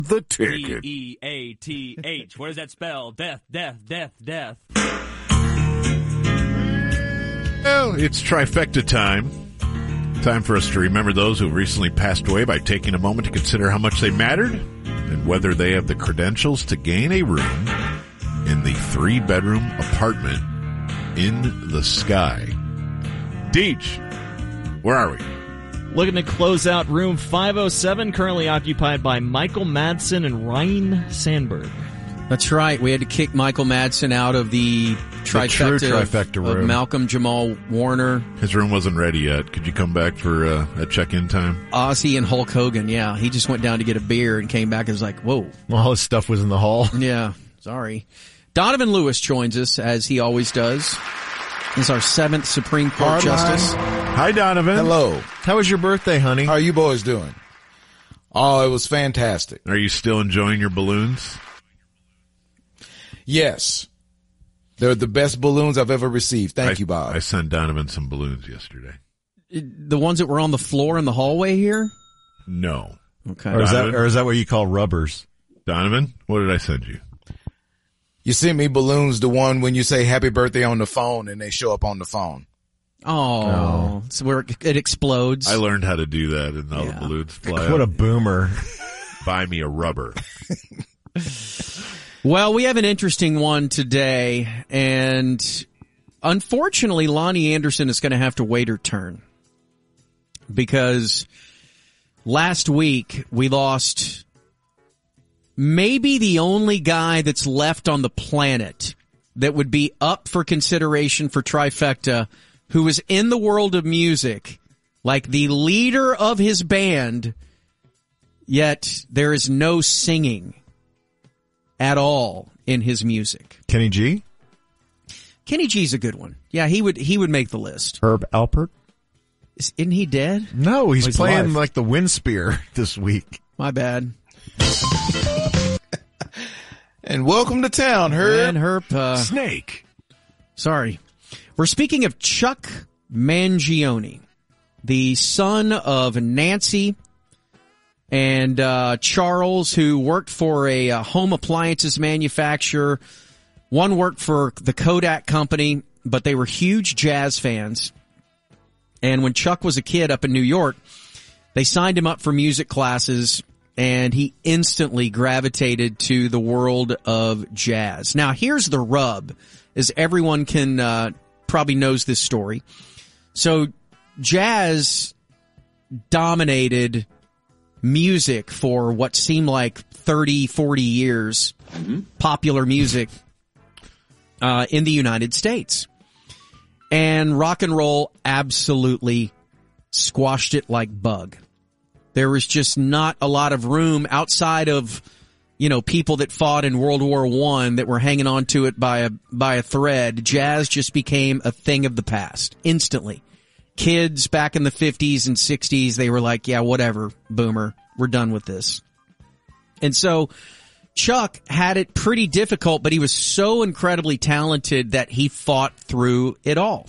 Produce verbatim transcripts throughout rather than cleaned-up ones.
The ticket. D E A T H. What does that spell? Death, death, death, death. Well, it's trifecta time. Time for us to remember those who recently passed away by taking a moment to consider how much they mattered and whether they have the credentials to gain a room in the three-bedroom apartment in the sky. Deej, where are we? Looking to close out room five oh seven, currently occupied by Michael Madsen and Ryan Sandberg. That's right. We had to kick Michael Madsen out of the trifecta, the true trifecta of, room. of Malcolm Jamal Warner. His room wasn't ready yet. Could you come back for uh, a check-in time? Ozzy and Hulk Hogan, yeah. He just went down to get a beer and came back and was like, whoa. All his stuff was in the hall. Yeah, sorry. Donovan Lewis joins us, as he always does. He's our seventh Supreme Court Hard Justice. line. Hi, Donovan. Hello. How was your birthday, honey? How are you boys doing? Oh, it was fantastic. Are you still enjoying your balloons? Yes. They're the best balloons I've ever received. Thank I, you, Bob. I sent Donovan some balloons yesterday. The ones that were on the floor in the hallway here? No. Okay. Or is, that, Donovan? or is that what you call rubbers? Donovan, what did I send you? You sent me balloons, the one when you say happy birthday on the phone and they show up on the phone. Oh, Oh. so where it, it explodes. I learned how to do that, and all Yeah. the balloons fly What a out. boomer. Buy me a rubber. Well, we have an interesting one today, and unfortunately, Lonnie Anderson is going to have to wait her turn. Because last week, we lost maybe the only guy that's left on the planet that would be up for consideration for trifecta, who is in the world of music, like the leader of his band, yet there is no singing at all in his music. Kenny G? Kenny G's a good one. Yeah, he would he would make the list. Herb Alpert? Is, isn't he dead? No, he's, Oh, he's playing alive. like the wind spear this week. My bad. And welcome to town, Herb. And Herb, uh, Snake. sorry. We're speaking of Chuck Mangione, the son of Nancy and uh, Charles, who worked for a uh, home appliances manufacturer. One worked for the Kodak Company, but they were huge jazz fans. And when Chuck was a kid up in New York, they signed him up for music classes, and he instantly gravitated to the world of jazz. Now, here's the rub, as everyone can uh, probably knows this story. So, jazz dominated music for what seemed like thirty, forty years, mm-hmm. popular music uh, in the United States. And rock and roll absolutely squashed it like bug. There was just not a lot of room outside of, you know, people that fought in World War One that were hanging on to it by a, by a thread. Jazz just became a thing of the past instantly. Kids back in the fifties and sixties, they were like, yeah, whatever, boomer, we're done with this. And so Chuck had it pretty difficult, but he was so incredibly talented that he fought through it all.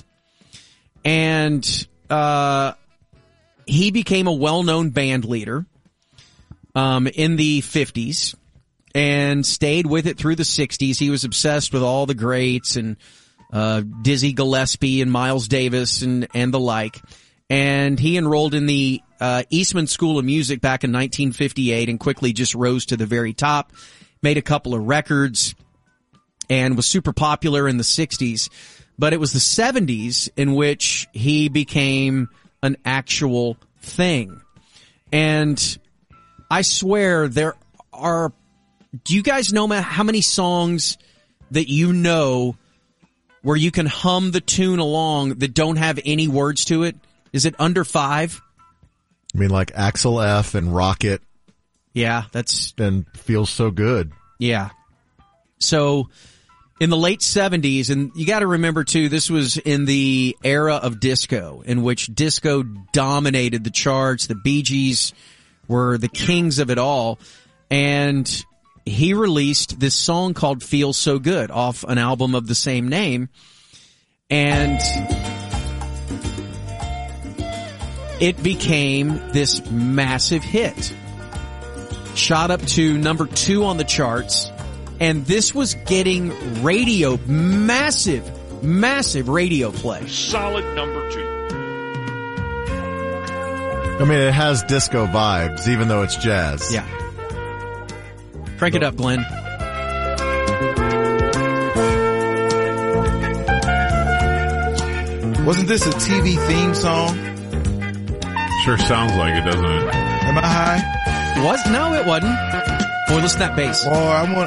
And, uh, he became a well-known band leader, um, in the fifties and stayed with it through the sixties. He was obsessed with all the greats and, uh, Dizzy Gillespie and Miles Davis and, and the like. And he enrolled in the, uh, Eastman School of Music back in nineteen fifty-eight and quickly just rose to the very top, made a couple of records and was super popular in the sixties. But it was the seventies in which he became an actual thing. And I swear there are, do you guys know how many songs that you know where you can hum the tune along that don't have any words to it? Is it under five? I mean, like Axel F and Rocket. Yeah, that's... And Feels So Good. Yeah. So, in the late seventies, and you gotta remember too, this was in the era of disco, in which disco dominated the charts. The Bee Gees were the kings of it all. And he released this song called Feels So Good off an album of the same name. And it became this massive hit. shot up to number two on the charts, and this was getting radio, massive, massive radio play. Solid number two. I mean, it has disco vibes, even though it's jazz. Yeah. Crank it up, Glenn. Wasn't this a T V theme song? Sure sounds like it, doesn't it? Am I high? Was no, it wasn't. Boy, listen to that bass. Oh, I want.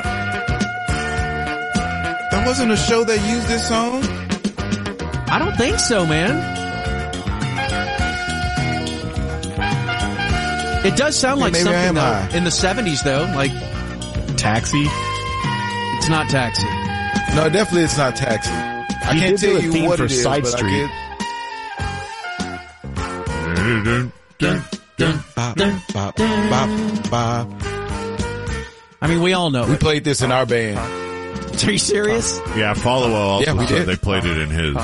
That wasn't a show that used this song. I don't think so, man. It does sound like maybe I something am though, high. in the seventies, though. Like Taxi. it's not Taxi. No, definitely it's not Taxi. I He can't did do tell a you theme what for it is, Side but Street. I get. Bop, bop, bop, bop. I mean, we all know We it. played this in our band. Are you serious? Yeah, Follow also Yeah, we said did. they played it in his.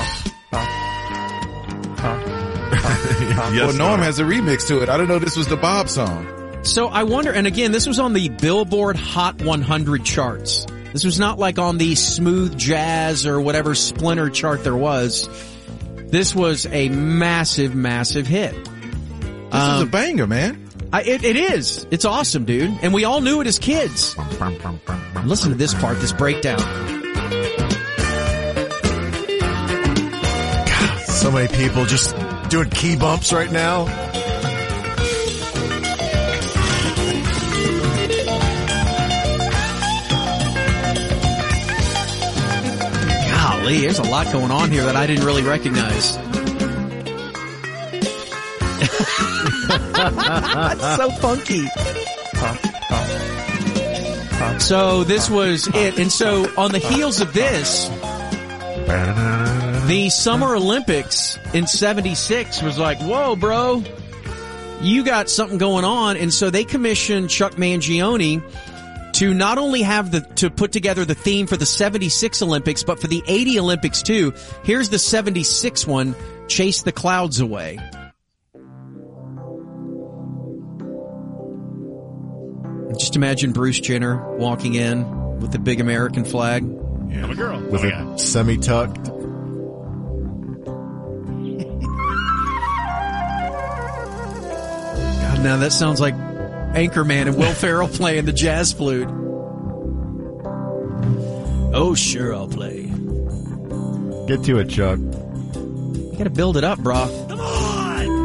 Yes, well, Norm sir. has a remix to it. I didn't know this was the Bob song. So I wonder, and again, this was on the Billboard Hot one hundred charts. This was not like on the smooth jazz or whatever splinter chart there was. This was a massive, massive hit. This Um, is a banger, man. I, it, it is. It's awesome, dude. And we all knew it as kids. Listen to this part, this breakdown. So many people just doing key bumps right now. Golly, there's a lot going on here that I didn't really recognize. That's so funky. So this was it. And so on the heels of this, the Summer Olympics in seventy-six was like, whoa, bro, you got something going on. And so they commissioned Chuck Mangione to not only have the, to put together the theme for the seventy-six Olympics, but for the eighty Olympics too. Here's the seventy-six one, Chase the Clouds Away. Just imagine Bruce Jenner walking in with the big American flag. Yeah. I'm a girl. With Oh, it yeah. semi-tucked. God, now that sounds like Anchorman and Will Ferrell playing the jazz flute. Oh, sure, I'll play. Get to it, Chuck. You gotta build it up, brah. Come on!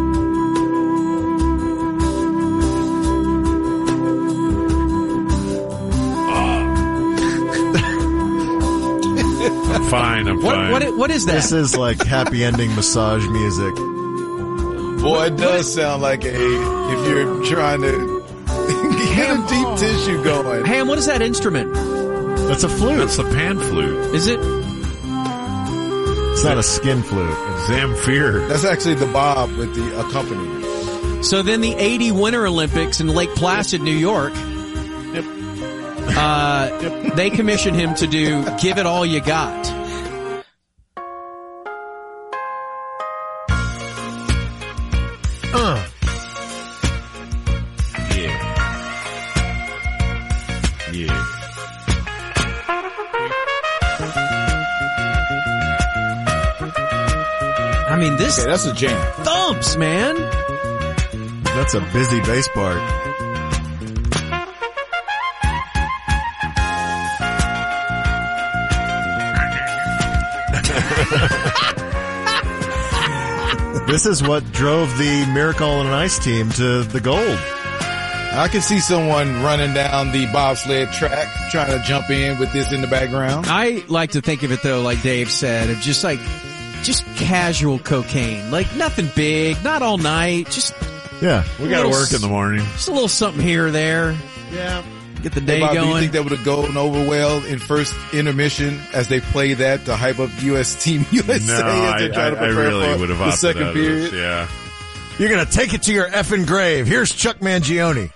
I'm fine, I'm What, fine. what, what is that? This is like happy ending massage music. Boy, it does sound like a, if you're trying to get a deep tissue going. Ham, what is that instrument? That's a flute. That's the pan flute. Is it? It's not a skin flute. Zamfir. That's actually the Bob with the accompaniment. So then the eighty Winter Olympics in Lake Placid, New York. Yep. Uh, they commissioned him to do Give It All You Got. Uh. Yeah. Yeah. I mean, this Okay, that's a jam. thumps, man. That's a busy bass part. This is what drove the Miracle on Ice team to the gold. I can see someone running down the bobsled track trying to jump in with this in the background. I like to think of it though, like Dave said, of just like, just casual cocaine. Like nothing big, not all night, just, Yeah. We gotta Little work in the morning. just a little something here or there. Yeah. Get the Hey, day Bob, do you going. think that would have gone over well in first intermission as they play that to hype up U S Team U S A No, as I, they're trying I, to I prepare really for would have the opted second out period? of this. Yeah. You're gonna take it to your effing grave. Here's Chuck Mangione.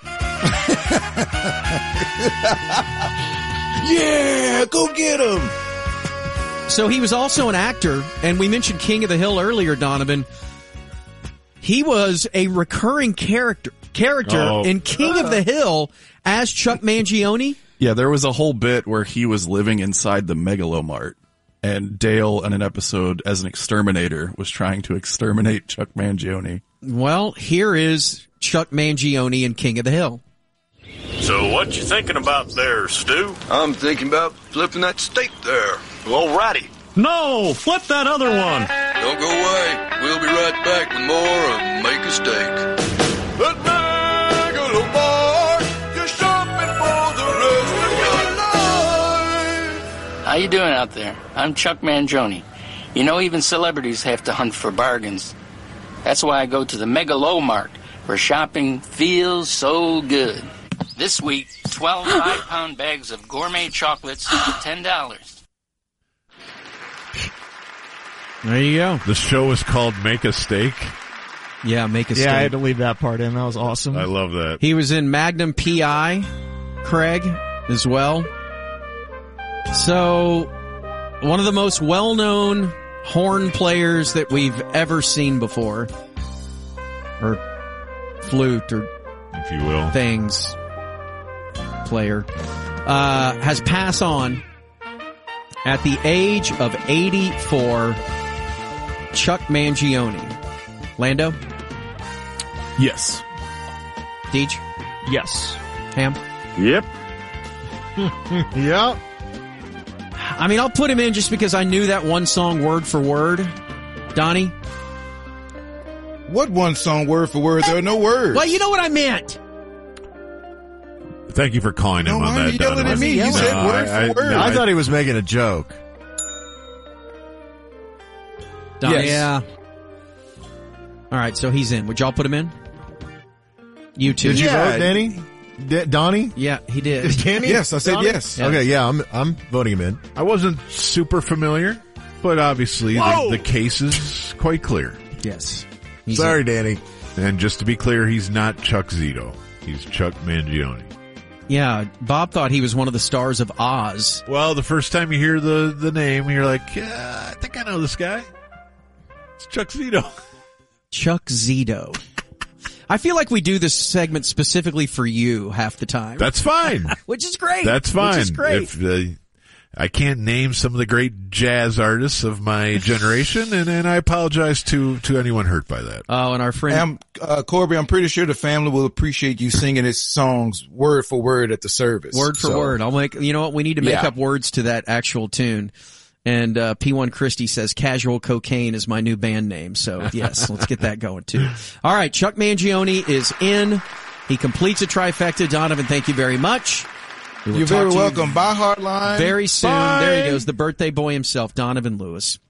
Yeah, go get him. So he was also an actor, and we mentioned King of the Hill earlier, Donovan. He was a recurring character character Oh. in King of the Hill as Chuck Mangione? Yeah, there was a whole bit where he was living inside the Megalomart, and Dale, in an episode as an exterminator, was trying to exterminate Chuck Mangione. Well, here is Chuck Mangione in King of the Hill. So what you thinking about there, Stu? I'm thinking about flipping that steak there. Alrighty. No, flip that other one. Don't go away. We'll be right back with more of Make a Steak. At Megalomart, you're shopping for the rest of your life. How you doing out there? I'm Chuck Mangione. You know, even celebrities have to hunt for bargains. That's why I go to the Megalomart, where shopping feels so good. This week, twelve five-pound bags of gourmet chocolates for ten dollars. There you go. The show is called Make a Steak. Yeah, Make a Steak. Yeah, I had to leave that part in. That was awesome. I love that. He was in Magnum P I, Craig, as well. So, one of the most well-known horn players that we've ever seen before. Or flute, or if you will. Things. Player. Uh, has passed on at the age of eighty-four. Chuck Mangione. Lando? Yes. Deej? Yes. Ham? Yep. Yep. I mean, I'll put him in just because I knew that one song word for word. Donnie? What one song word for word? There are no words. Well, you know what I meant. Thank you for calling him No, on why are that, you yelling Donovan. at me? You No, said word I, for word. I, I thought he was making a joke. Donnie? Yes. Yeah. All right, so he's in. Would y'all put him in? You two. Did you Yeah. vote, Danny? D- Donnie? Yeah, he did. Danny? Yes, I said Donnie? yes. Okay, yeah, I'm I'm voting him in. I wasn't super familiar, but obviously the, the case is quite clear. Yes. He's Sorry, in. Danny. And just to be clear, he's not Chuck Zito. He's Chuck Mangione. Yeah, Bob thought he was one of the stars of Oz. Well, the first time you hear the, the name, you're like, yeah, I think I know this guy. It's Chuck Zito. Chuck Zito. I feel like we do this segment specifically for you half the time. That's fine. Which is great. That's fine. Which is great. If, uh, I can't name some of the great jazz artists of my generation, and, and I apologize to, to anyone hurt by that. Oh, and our friend... I'm, uh, Corby, I'm pretty sure the family will appreciate you singing his songs word for word at the service. Word for So, word. I'll make, you know what? We need to make Yeah. up words to that actual tune. And, uh, P one Christie says Casual Cocaine is my new band name. So yes, let's get that going too. All right. Chuck Mangione is in. He completes a trifecta. Donovan, thank you very much. We will You're talk very to you welcome. Bye, Heartline. very soon. Bye. There he goes. The birthday boy himself, Donovan Lewis.